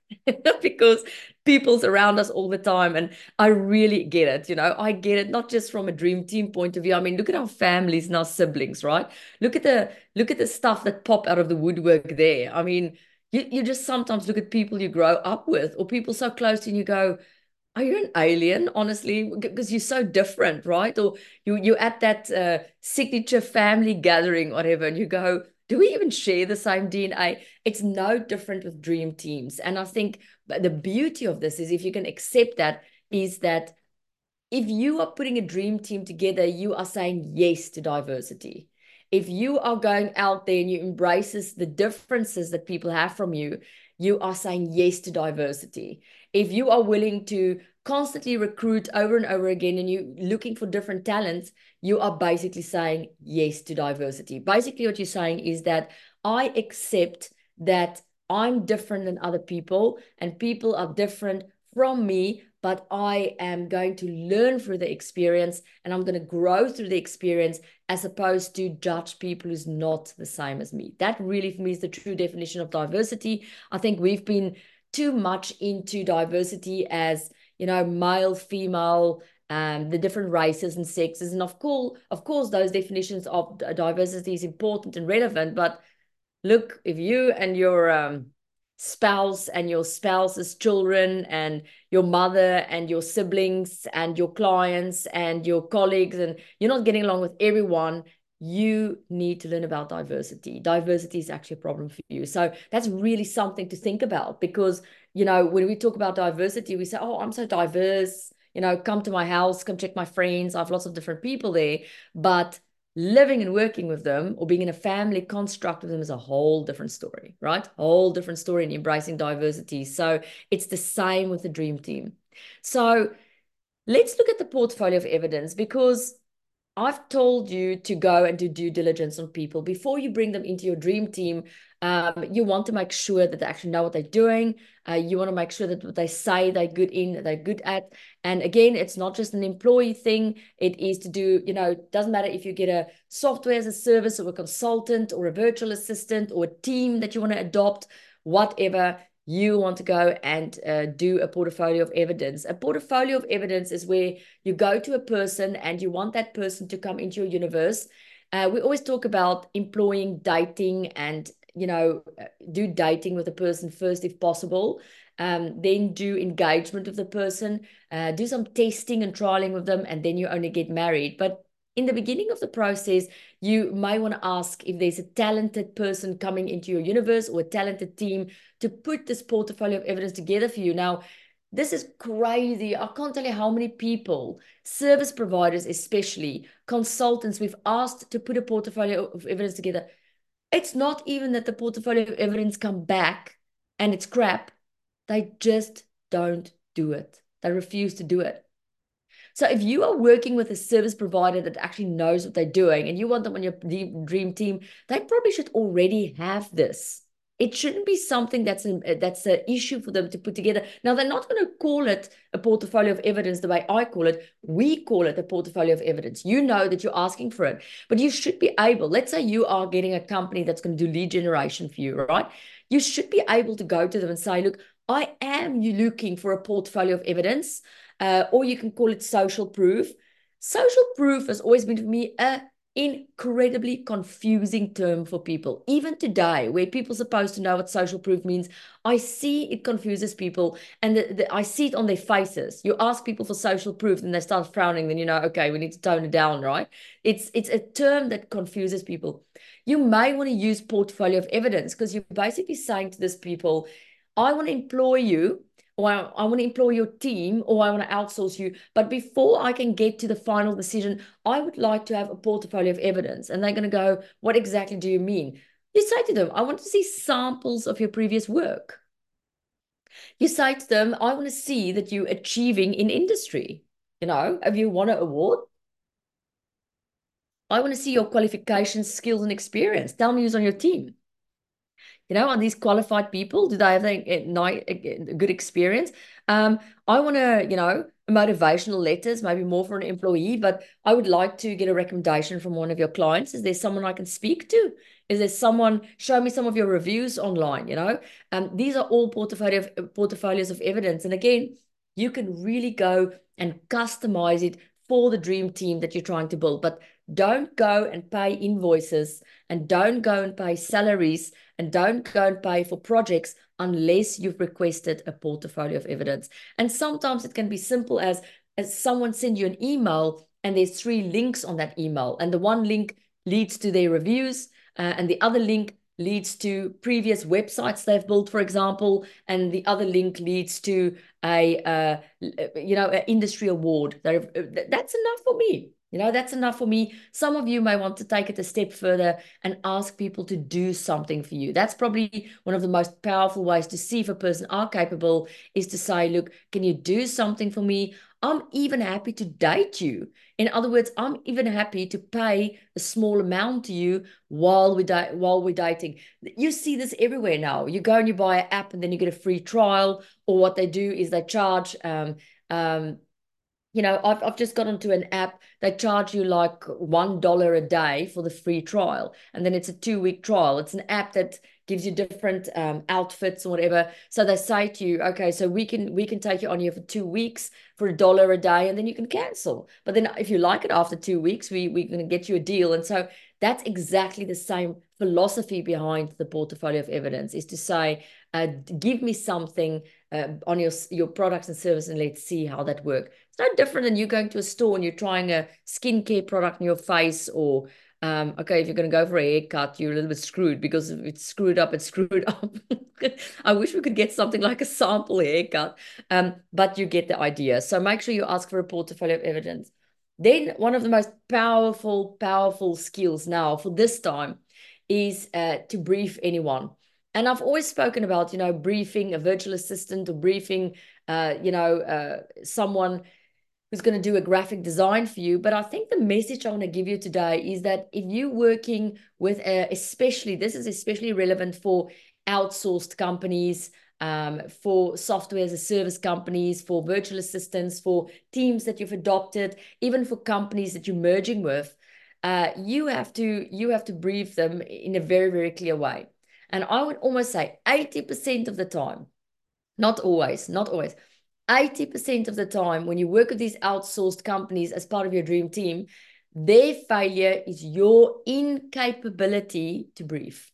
Because people's around us all the time. And I really get it. You know, I get it, not just from a dream team point of view. I mean, look at our families and our siblings, right? Look at the look at the stuff that pop out of the woodwork there. I mean, you, you just sometimes look at people you grow up with or people so close to you and you go, are you an alien, honestly? Because you're so different, right? Or you you're at that uh, signature family gathering, whatever, and you go, do we even share the same D N A? It's no different with dream teams. And I think the beauty of this is if you can accept that, is that if you are putting a dream team together, you are saying yes to diversity. If you are going out there and you embraces the differences that people have from you, you are saying yes to diversity. If you are willing to constantly recruit over and over again and you're looking for different talents, you are basically saying yes to diversity. Basically, what you're saying is that I accept that I'm different than other people and people are different from me, but I am going to learn through the experience and I'm going to grow through the experience as opposed to judge people who's not the same as me. That really, for me, is the true definition of diversity. I think we've been too much into diversity as, you know, male, female, um, the different races and sexes. And of course, of course, those definitions of diversity is important and relevant. But look, if you and your um, spouse and your spouse's children and your mother and your siblings and your clients and your colleagues, and you're not getting along with everyone, you need to learn about diversity. Diversity is actually a problem for you. So that's really something to think about, because, you know, when we talk about diversity, we say, oh, I'm so diverse, you know, come to my house, come check my friends. I have lots of different people there. But living and working with them or being in a family construct with them is a whole different story, right? A whole different story in embracing diversity. So it's the same with the dream team. So let's look at the portfolio of evidence, because I've told you to go and do due diligence on people before you bring them into your dream team. Um, you want to make sure that they actually know what they're doing. Uh, you want to make sure that what they say they're good in, they're good at. And again, it's not just an employee thing. It is to do, you know, it doesn't matter if you get a software as a service or a consultant or a virtual assistant or a team that you want to adopt, whatever. You want to go and uh, do a portfolio of evidence. A portfolio of evidence is where you go to a person and you want that person to come into your universe. Uh, we always talk about employing dating and, you know, do dating with a person first if possible. Um, then do engagement with the person, uh, do some testing and trialing with them, and then you only get married. But in the beginning of the process, you may want to ask if there's a talented person coming into your universe or a talented team to put this portfolio of evidence together for you. Now, this is crazy. I can't tell you how many people, service providers especially, consultants, we've asked to put a portfolio of evidence together. It's not even that the portfolio of evidence come back and it's crap. They just don't do it. They refuse to do it. So if you are working with a service provider that actually knows what they're doing and you want them on your dream team, they probably should already have this. It shouldn't be something that's an, that's an issue for them to put together. Now, they're not going to call it a portfolio of evidence the way I call it. We call it a portfolio of evidence. You know that you're asking for it, but you should be able, let's say you are getting a company that's going to do lead generation for you, right? You should be able to go to them and say, look, I am you looking for a portfolio of evidence, uh, or you can call it social proof. Social proof has always been for me a incredibly confusing term for people. Even today, where people are supposed to know what social proof means, I see it confuses people, and the, the, I see it on their faces. You ask people for social proof and they start frowning, then you know, okay, we need to tone it down, right? It's, it's a term that confuses people. You may want to use portfolio of evidence because you're basically saying to these people, I want to employ you, or I, I want to employ your team, or I want to outsource you. But before I can get to the final decision, I would like to have a portfolio of evidence. And they're going to go, what exactly do you mean? You say to them, I want to see samples of your previous work. You say to them, I want to see that you're achieving in industry. You know, have you won an award? I want to see your qualifications, skills, and experience. Tell me who's on your team. You know, are these qualified people? Do they have a, a, a good experience? Um, I want to, you know, motivational letters, maybe more for an employee, but I would like to get a recommendation from one of your clients. Is there someone I can speak to? Is there someone, show me some of your reviews online, you know? Um, these are all portfolio of, portfolios of evidence. And again, you can really go and customize it for the dream team that you're trying to build. But don't go and pay invoices, and don't go and pay salaries, and don't go and pay for projects unless you've requested a portfolio of evidence. And sometimes it can be simple as, as someone send you an email and there's three links on that email. And the one link leads to their reviews, uh, and the other link leads to previous websites they've built, for example, and the other link leads to a, uh, you know, an industry award. That's enough for me. You know, that's enough for me. Some of you may want to take it a step further and ask people to do something for you. That's probably one of the most powerful ways to see if a person are capable, is to say, look, can you do something for me? I'm even happy to date you. In other words, I'm even happy to pay a small amount to you while we da- while we're dating. You see this everywhere now. You go and you buy an app and then you get a free trial, or what they do is they charge um um you know, I've, I've just got onto an app. They charge you like one dollar a day for the free trial. And then it's a two week trial. It's an app that gives you different um, outfits or whatever. So they say to you, okay, so we can we can take you on here for two weeks for a dollar a day, and then you can cancel. But then if you like it after two weeks, we, we're going to get you a deal. And so that's exactly the same philosophy behind the portfolio of evidence is to say, uh, give me something uh, on your, your products and services and let's see how that works. It's no different than you going to a store and you're trying a skincare product in your face, or um, okay, if you're going to go for a haircut, you're a little bit screwed because if it's screwed up, it's screwed up. I wish we could get something like a sample haircut, um, but you get the idea. So make sure you ask for a portfolio of evidence. Then one of the most powerful, powerful skills now for this time is uh, to brief anyone. And I've always spoken about, you know, briefing a virtual assistant or briefing, uh, you know, uh, someone who's going to do a graphic design for you. But I think the message I want to give you today is that if you're working with, a, especially, this is especially relevant for outsourced companies, um, for software as a service companies, for virtual assistants, for teams that you've adopted, even for companies that you're merging with, uh, you have to you have to brief them in a very, very clear way. And I would almost say eighty percent of the time, not always, not always, eighty percent of the time when you work with these outsourced companies as part of your dream team, their failure is your incapability to brief.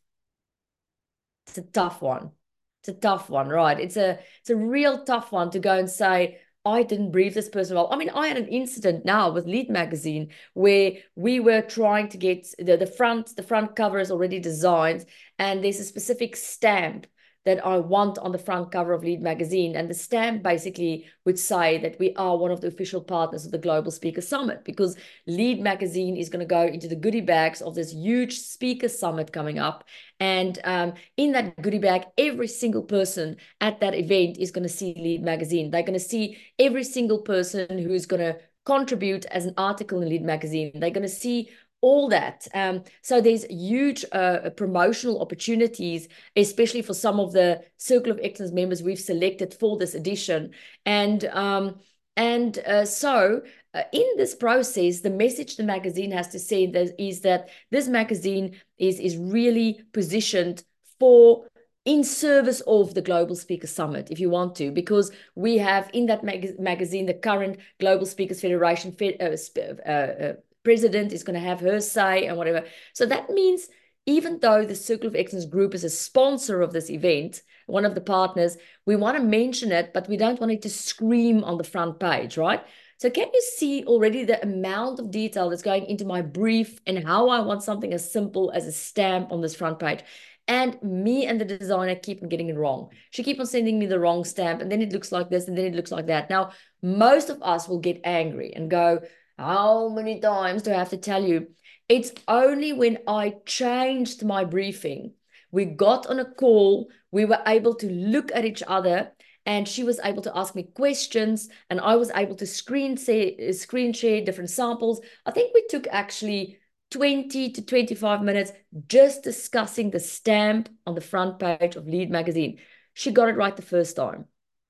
It's a tough one. It's a tough one, right? It's a it's a real tough one to go and say, I didn't brief this person well. I mean, I had an incident now with Lead Magazine where we were trying to get the, the front, the front cover is already designed, and there's a specific stamp that I want on the front cover of Lead Magazine. And the stamp basically would say that we are one of the official partners of the Global Speaker Summit, because Lead Magazine is going to go into the goodie bags of this huge speaker summit coming up. And um, in that goodie bag, every single person at that event is going to see Lead Magazine. They're going to see every single person who's going to contribute as an article in Lead Magazine. They're going to see all that. Um, so there's huge uh, promotional opportunities, especially for some of the Circle of Excellence members we've selected for this edition. And um, and uh, so uh, in this process, the message the magazine has to say that is that this magazine is, is really positioned for in service of the Global Speaker Summit, if you want to, because we have in that mag magazine the current Global Speakers Federation Fed, uh, uh, uh, president is going to have her say and whatever. So that means even though the Circle of Excellence Group is a sponsor of this event, one of the partners, we want to mention it, but we don't want it to scream on the front page, right? So can you see already the amount of detail that's going into my brief and how I want something as simple as a stamp on this front page? And me and the designer keep on getting it wrong. She keeps on sending me the wrong stamp, and then it looks like this, and then it looks like that. Now, most of us will get angry and go, how many times do I have to tell you? It's only when I changed my briefing, we got on a call, we were able to look at each other, and she was able to ask me questions, and I was able to screen, say, screen share different samples. I think we took actually twenty to twenty-five minutes just discussing the stamp on the front page of Lead Magazine. She got it right the first time,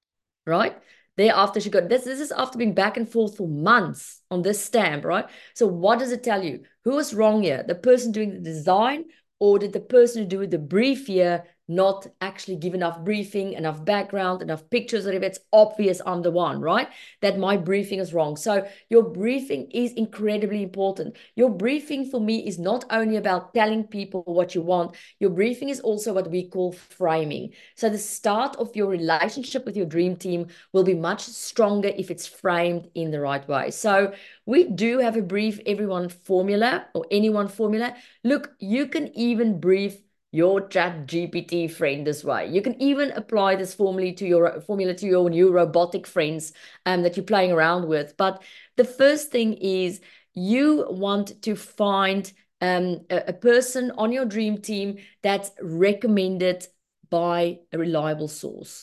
right? Thereafter, she got this. This is after being back and forth for months on this stamp, right? So what does it tell you? Who was wrong here? The person doing the design, or did the person who do the brief here not actually give enough briefing, enough background, enough pictures, or if it's obvious I'm the one, right? That my briefing is wrong. So your briefing is incredibly important. Your briefing for me is not only about telling people what you want, your briefing is also what we call framing. So the start of your relationship with your dream team will be much stronger if it's framed in the right way. So we do have a brief everyone formula or anyone formula. Look, you can even brief your Chat G P T friend this way. You can even apply this formula to your formula to your new robotic friends um, that you're playing around with. But the first thing is you want to find um, a, a person on your dream team that's recommended by a reliable source.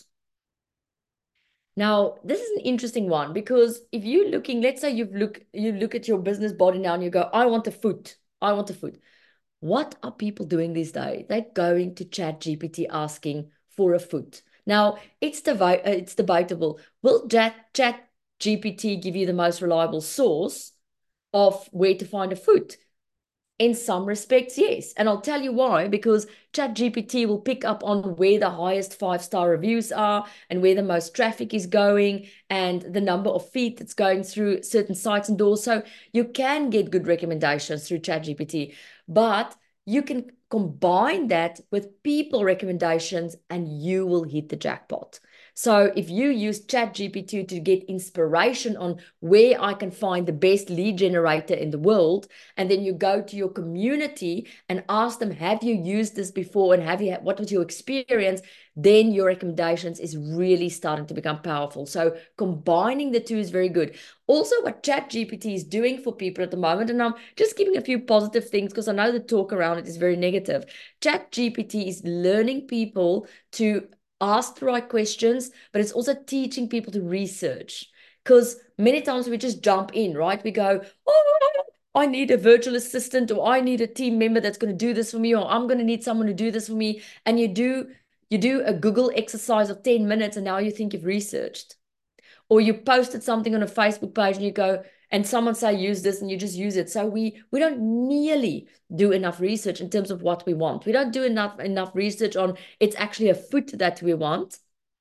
Now, this is an interesting one, because if you're looking, let's say you've look, you look at your business body now and you go, I want a foot. I want a foot. What are people doing these days? They're going to Chat G P T asking for a foot. Now, it's, devi- uh, it's debatable. Will Chat G P T give you the most reliable source of where to find a foot? In some respects, yes. And I'll tell you why, because Chat G P T will pick up on where the highest five-star reviews are and where the most traffic is going and the number of feet that's going through certain sites and doors. So you can get good recommendations through Chat G P T, but you can combine that with people recommendations, and you will hit the jackpot. So if you use ChatGPT to get inspiration on where I can find the best lead generator in the world, and then you go to your community and ask them, have you used this before, and have you, what was your experience? Then your recommendations is really starting to become powerful. So combining the two is very good. Also, what ChatGPT is doing for people at the moment, and I'm just giving a few positive things because I know the talk around it is very negative. ChatGPT is learning people to ask the right questions, but it's also teaching people to research. Because many times we just jump in, right? We go, oh, I need a virtual assistant, or I need a team member that's going to do this for me, or I'm going to need someone to do this for me. And you do you do a Google exercise of ten minutes, and now you think you've researched. Or you posted something on a Facebook page and you go, and someone say, use this, and you just use it. So we we don't nearly do enough research in terms of what we want. We don't do enough enough research on it's actually a foot that we want.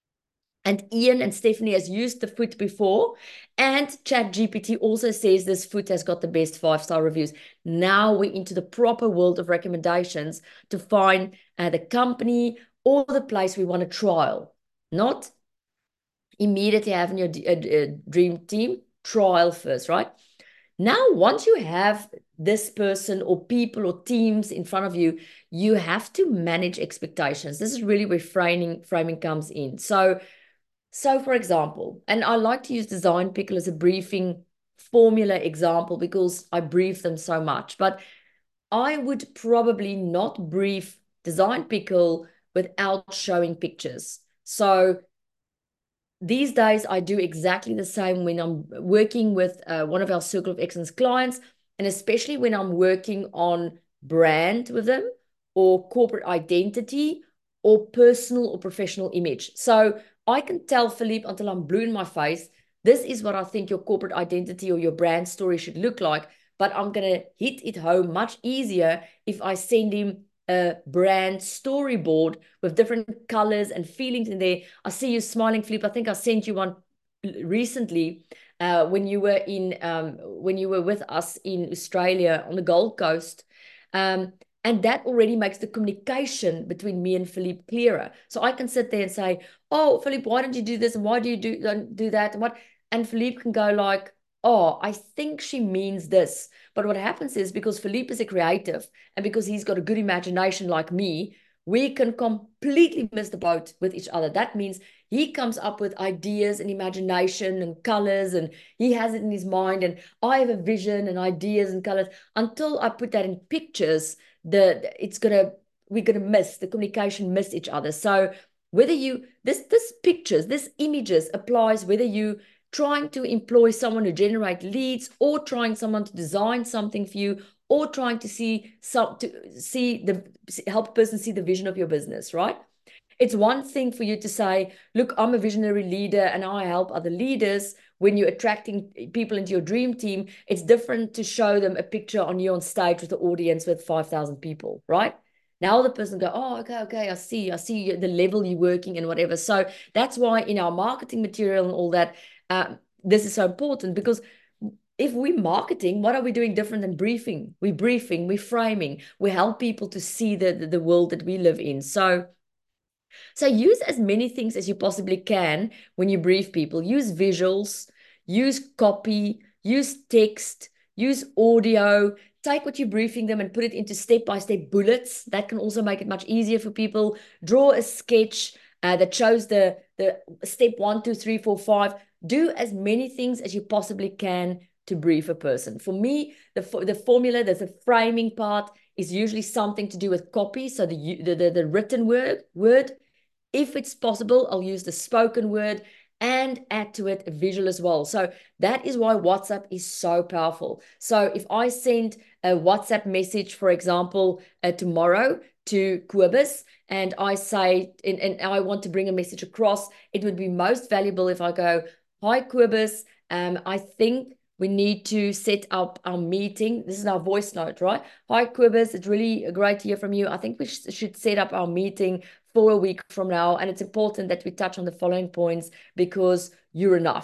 And Ian and Stephanie has used the foot before. And ChatGPT also says this foot has got the best five-star reviews. Now we're into the proper world of recommendations to find uh, the company or the place we want to trial. Not immediately having your uh, uh, dream team, trial first, right? Now, once you have this person or people or teams in front of you, you have to manage expectations. This is really where framing, framing comes in. So, so for example, and I like to use Design Pickle as a briefing formula example because I brief them so much, but I would probably not brief Design Pickle without showing pictures. So these days, I do exactly the same when I'm working with uh, one of our Circle of Excellence clients, and especially when I'm working on brand with them or corporate identity or personal or professional image. So I can tell Philippe until I'm blue in my face, this is what I think your corporate identity or your brand story should look like. But I'm going to hit it home much easier if I send him a brand storyboard with different colors and feelings in there. I see you smiling, Philippe. I think I sent you one recently uh, when you were in um, when you were with us in Australia on the Gold Coast. Um, and that already makes the communication between me and Philippe clearer. So I can sit there and say, oh, Philippe, why don't you do this? And why do you do, don't do that? And what? And Philippe can go like, oh, I think she means this. But what happens is because Philippe is a creative and because he's got a good imagination like me, we can completely miss the boat with each other. That means he comes up with ideas and imagination and colors, and he has it in his mind, and I have a vision and ideas and colors. Until I put that in pictures, the it's gonna we're gonna miss the communication, miss each other. So whether you this this pictures, this images applies whether you trying to employ someone to generate leads or trying someone to design something for you or trying to see some to see the help a person see the vision of your business, right? It's one thing for you to say, look, I'm a visionary leader and I help other leaders. When you're attracting people into your dream team, it's different to show them a picture on you on stage with the audience with five thousand people, right? Now the person go, oh, okay, okay, I see, I see the level you're working and whatever. So that's why in our marketing material and all that, uh, this is so important, because if we're marketing, what are we doing different than briefing? We're briefing, we're framing, we help people to see the, the, the world that we live in. So so use as many things as you possibly can when you brief people. Use visuals, use copy, use text, use audio. Take what you're briefing them and put it into step-by-step bullets. That can also make it much easier for people. Draw a sketch uh, that shows the, the step one, two, three, four, five. Do as many things as you possibly can to brief a person. For me, the, the formula, there's a framing part, is usually something to do with copy. So the, the, the, the written word, word. If it's possible, I'll use the spoken word and add to it a visual as well. So that is why WhatsApp is so powerful. So if I send a WhatsApp message, for example, uh, tomorrow to Kobus, and I say, and, and I want to bring a message across, it would be most valuable if I go, hi, Kobus, um, I think we need to set up our meeting. This is our voice note, right? Hi, Kobus, it's really great to hear from you. I think we sh should set up our meeting for a week from now. And it's important that we touch on the following points because you're enough.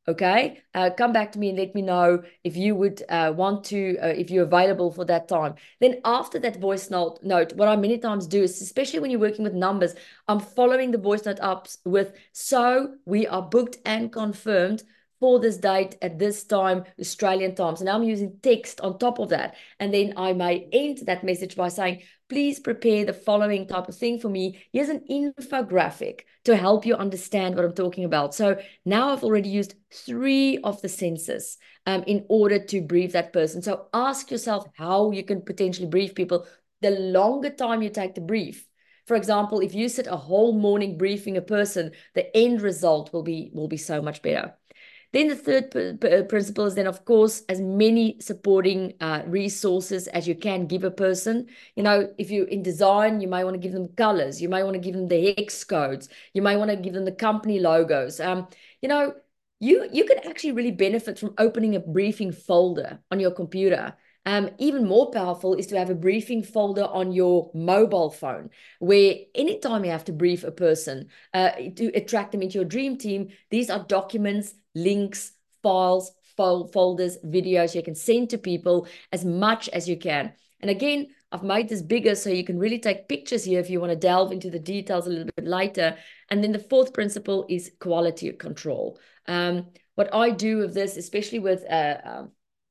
Okay, uh, come back to me and let me know if you would uh, want to, uh, if you're available for that time. Then after that voice note, note, what I many times do is, especially when you're working with numbers, I'm following the voice note up with, so we are booked and confirmed for this date at this time, Australian time. So now I'm using text on top of that. And then I may end that message by saying, please prepare the following type of thing for me. Here's an infographic to help you understand what I'm talking about. So now I've already used three of the senses um, in order to brief that person. So ask yourself how you can potentially brief people. The longer time you take to brief, for example, if you sit a whole morning briefing a person, the end result will be will be so much better. Then the third principle is then, of course, as many supporting uh, resources as you can give a person. You know, if you're in design, you may want to give them colors. You may want to give them the hex codes. You may want to give them the company logos. Um, you know, you, you can actually really benefit from opening a briefing folder on your computer. Um, even more powerful is to have a briefing folder on your mobile phone, where anytime you have to brief a person uh, to attract them into your dream team, these are documents, links, files, fol folders, videos you can send to people as much as you can. And again, I've made this bigger so you can really take pictures here if you want to delve into the details a little bit later. And then the fourth principle is quality control. Um, what I do with this, especially with uh, um,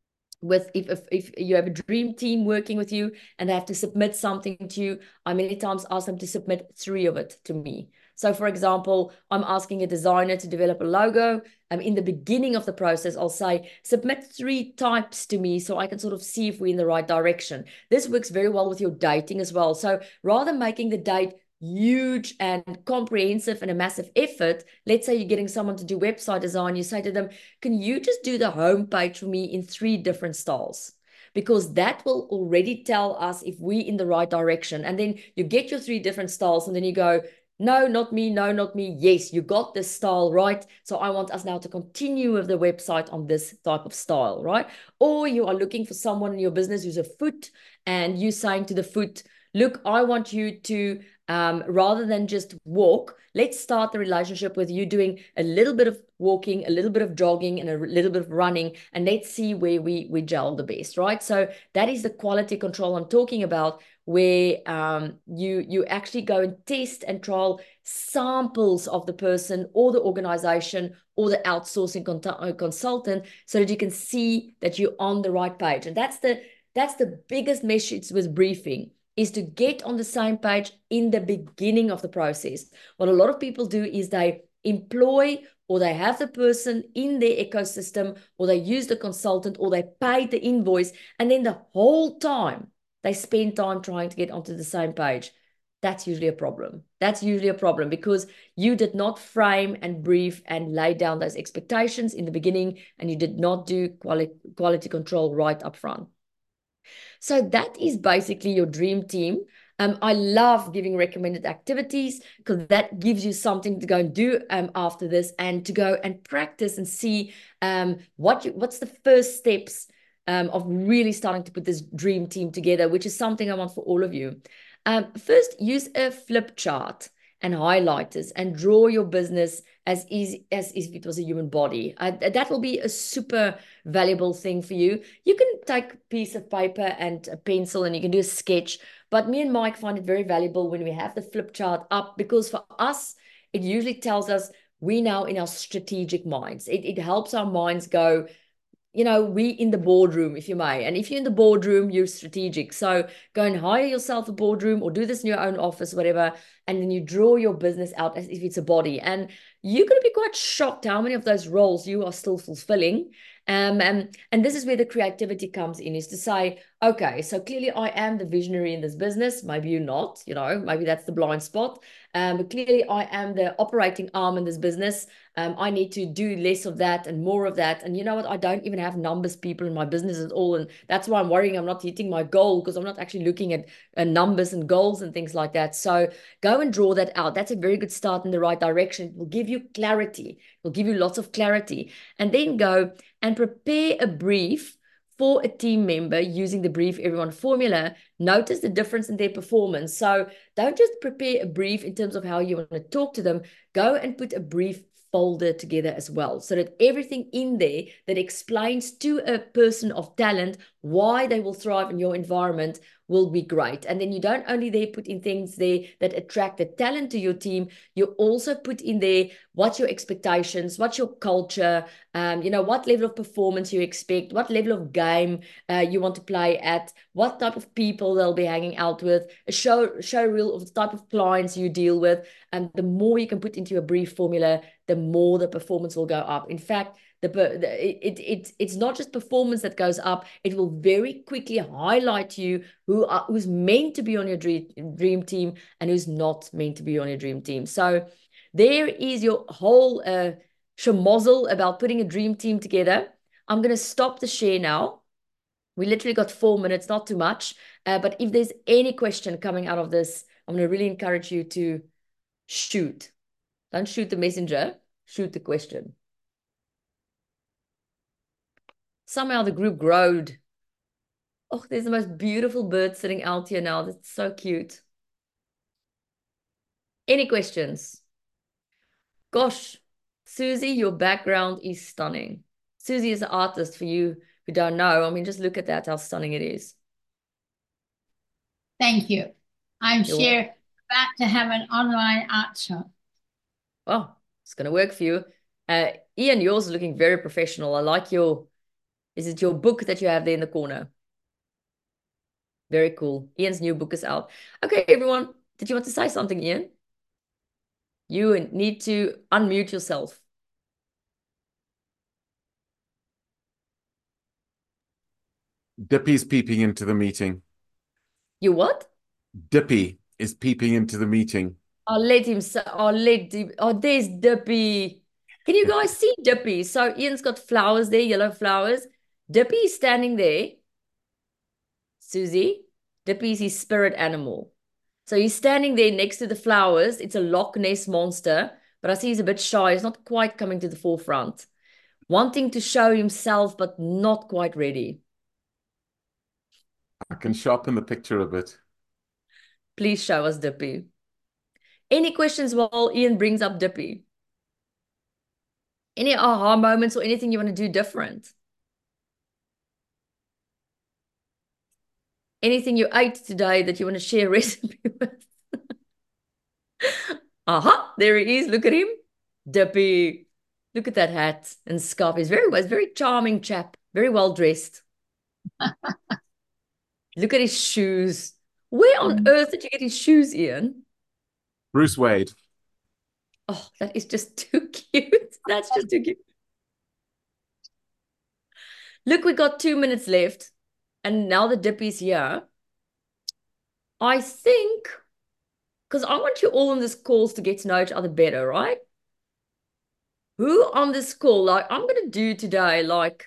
with if, if if you have a dream team working with you and they have to submit something to you, I many times ask them to submit three of it to me. So for example, I'm asking a designer to develop a logo. Um, in the beginning of the process, I'll say, submit three types to me so I can sort of see if we're in the right direction. This works very well with your dating as well. So rather than making the date huge and comprehensive and a massive effort, let's say you're getting someone to do website design, you say to them, can you just do the homepage for me in three different styles? Because that will already tell us if we're in the right direction. And then you get your three different styles and then you go, no, not me, no, not me. Yes, you got this style right. So I want us now to continue with the website on this type of style, right? Or you are looking for someone in your business who's a foot and you saying to the foot, look, I want you to um, rather than just walk, let's start the relationship with you doing a little bit of walking, a little bit of jogging, and a little bit of running, and let's see where we, we gel the best, right? So that is the quality control I'm talking about, where um, you, you actually go and test and trial samples of the person or the organization or the outsourcing con consultant so that you can see that you're on the right page. And that's the, that's the biggest message with briefing, is to get on the same page in the beginning of the process. What a lot of people do is they employ or they have the person in their ecosystem or they use the consultant or they pay the invoice, and then the whole time they spend time trying to get onto the same page. That's usually a problem. That's usually a problem because you did not frame and brief and lay down those expectations in the beginning, and you did not do quality, quality control right up front. So that is basically your dream team. Um, I love giving recommended activities because that gives you something to go and do um, after this, and to go and practice and see um, what you, what's the first steps um, of really starting to put this dream team together, which is something I want for all of you. Um, first, use a flip chart and highlighters and draw your business as easy as if it was a human body. Uh, that will be a super valuable thing for you. You can take a piece of paper and a pencil and you can do a sketch, but me and Mike find it very valuable when we have the flip chart up, because for us, it usually tells us we now in our strategic minds. It, it helps our minds go, you know, we in the boardroom, if you may. And if you're in the boardroom, you're strategic. So go and hire yourself a boardroom or do this in your own office, whatever. And then you draw your business out as if it's a body. And you're going to be quite shocked how many of those roles you are still fulfilling. Um, and, and this is where the creativity comes in, is to say, okay, so clearly I am the visionary in this business. Maybe you're not, you know, maybe that's the blind spot. Um, but clearly I am the operating arm in this business. Um, I need to do less of that and more of that. And you know what? I don't even have numbers people in my business at all. And that's why I'm worrying I'm not hitting my goal, because I'm not actually looking at uh, numbers and goals and things like that. So go and draw that out. That's a very good start in the right direction. It will give you clarity. It will give you lots of clarity. And then go and prepare a brief for a team member using the Brief Everyone formula. Notice the difference in their performance. So don't just prepare a brief in terms of how you want to talk to them. Go and put a brief folder together as well, so that everything in there that explains to a person of talent why they will thrive in your environment will be great. And then you don't only there put in things there that attract the talent to your team, you also put in there what's your expectations, what's your culture, um, you know, what level of performance you expect, what level of game uh, you want to play at, what type of people they'll be hanging out with, a show, show reel of the type of clients you deal with. And the more you can put into a brief formula, the more the performance will go up. In fact, the, the it, it it's not just performance that goes up, it will very quickly highlight you who are who's meant to be on your dream, dream team and who's not meant to be on your dream team. So there is your whole uh schmozzle about putting a dream team together. I'm going to stop the share now. We literally got four minutes, not too much. Uh, but if there's any question coming out of this, I'm going to really encourage you to shoot. Don't shoot the messenger, shoot the question. Somehow the group growed. Oh, there's the most beautiful bird sitting out here now. That's so cute. Any questions? Gosh, Susie, your background is stunning. Susie is an artist, for you who don't know. I mean, just look at that, how stunning it is. Thank you. I'm You're sure about to have an online art show. Oh, it's going to work for you. Uh, Ian, yours is looking very professional. I like your, is it your book that you have there in the corner? Very cool. Ian's new book is out. Okay, everyone, did you want to say something, Ian? You need to unmute yourself. Dippy is peeping into the meeting. You what? Dippy is peeping into the meeting. I'll let him say, I'll let him, oh, there's Dippy. Can you guys see Dippy? So Ian's got flowers there, yellow flowers. Dippy is standing there. Susie, Dippy is his spirit animal. So he's standing there next to the flowers. It's a Loch Ness monster, but I see he's a bit shy. He's not quite coming to the forefront. Wanting to show himself, but not quite ready. I can sharpen the picture a bit. Please show us Dippy. Any questions while Ian brings up Dippy? Any aha moments or anything you want to do different? Anything you ate today that you want to share a recipe with? Aha, there he is. Look at him. Dippy. Look at that hat and scarf. He's very, he's very charming chap. Very well dressed. Look at his shoes. Where on earth did you get his shoes, Ian? Bruce Wade. Oh, that is just too cute. That's just too cute. Look, we got two minutes left. And now the Dippy's here. I think, because I want you all on this calls to get to know each other better, right? Who on this call, like I'm going to do today, like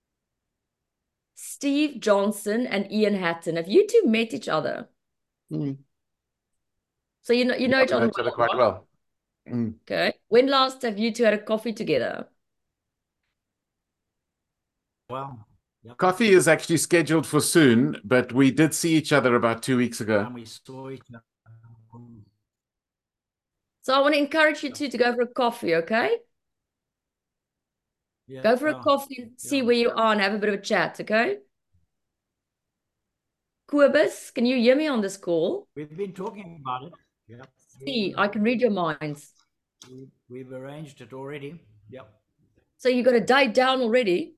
Steve Johnson and Ian Hatton. Have you two met each other? Mm. So you know you know Yeah, each we other, know each other well, quite right? well. Mm. Okay. When last have you two had a coffee together? Well, yep. Coffee is actually scheduled for soon, but we did see each other about two weeks ago. And we saw each other. So I want to encourage you two to go for a coffee, okay? Yeah, Go for a yeah, coffee and see yeah. where you are and have a bit of a chat, okay? Kobus, can you hear me on this call? We've been talking about it. Yep. See, I can read your minds. We, we've arranged it already. Yep. So you got a date down already?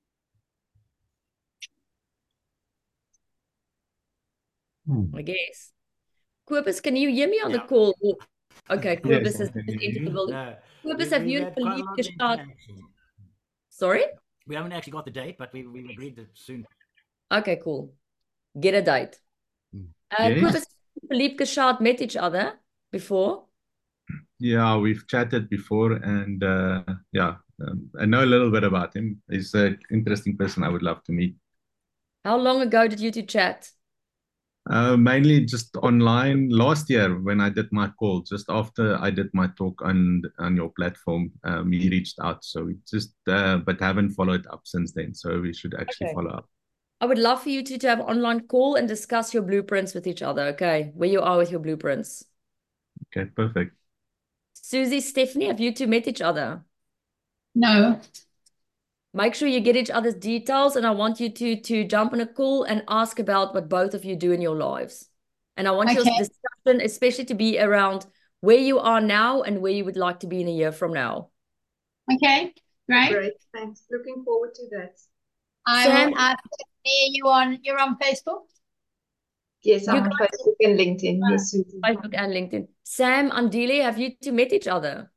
Hmm. I guess. Kobus, can you hear me on the Yeah. call? Okay, Kobus Yes, has I can just hear entered the you. building. No, Kobus, we, have we've you and had quite a Philippe lot of Gestart? interaction. Sorry? We haven't actually got the date, but we, we've agreed that soon. Okay, cool. Get a date. Uh, Yes. Kobus and Philippe Gestart met each other before? Yeah, we've chatted before, and uh, yeah, um, I know a little bit about him. He's an interesting person I would love to meet. How long ago did you two chat? Uh, mainly just online last year when I did my call, just after I did my talk on on your platform, um, he reached out. So we just, uh, but haven't followed up since then. So we should actually Okay. follow up. I would love for you two to have an online call and discuss your blueprints with each other, okay? Where you are with your blueprints. Okay, perfect. Susie, Stephanie, have you two met each other? No. Make sure you get each other's details, and I want you to to jump on a call and ask about what both of you do in your lives. And I want your Okay. discussion especially to be around where you are now and where you would like to be in a year from now. Okay. Great. Great, thanks. Looking forward to that. I Sam? will add you on. You're on Facebook. Yes, You I'm on guys- Facebook and LinkedIn. Yes, Susie. Facebook and LinkedIn. Sam, Andile, have you two met each other?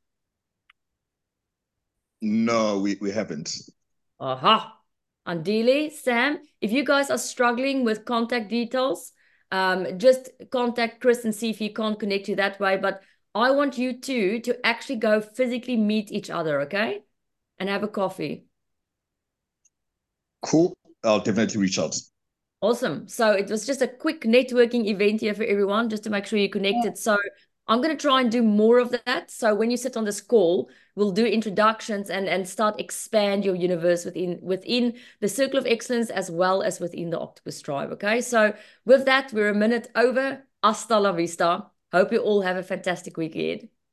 No, we, we haven't. Aha. Andile, Sam, if you guys are struggling with contact details, um, just contact Chris and see if he can't connect you that way. But I want you two to actually go physically meet each other, okay? And have a coffee. Cool. I'll definitely reach out. Awesome. So it was just a quick networking event here for everyone, just to make sure you're connected. So I'm going to try and do more of that. So when you sit on this call, we'll do introductions and, and start expand your universe within, within the Circle of Excellence as well as within the Octopus Tribe. Okay. So with that, we're a minute over. Hasta la vista. Hope you all have a fantastic week ahead.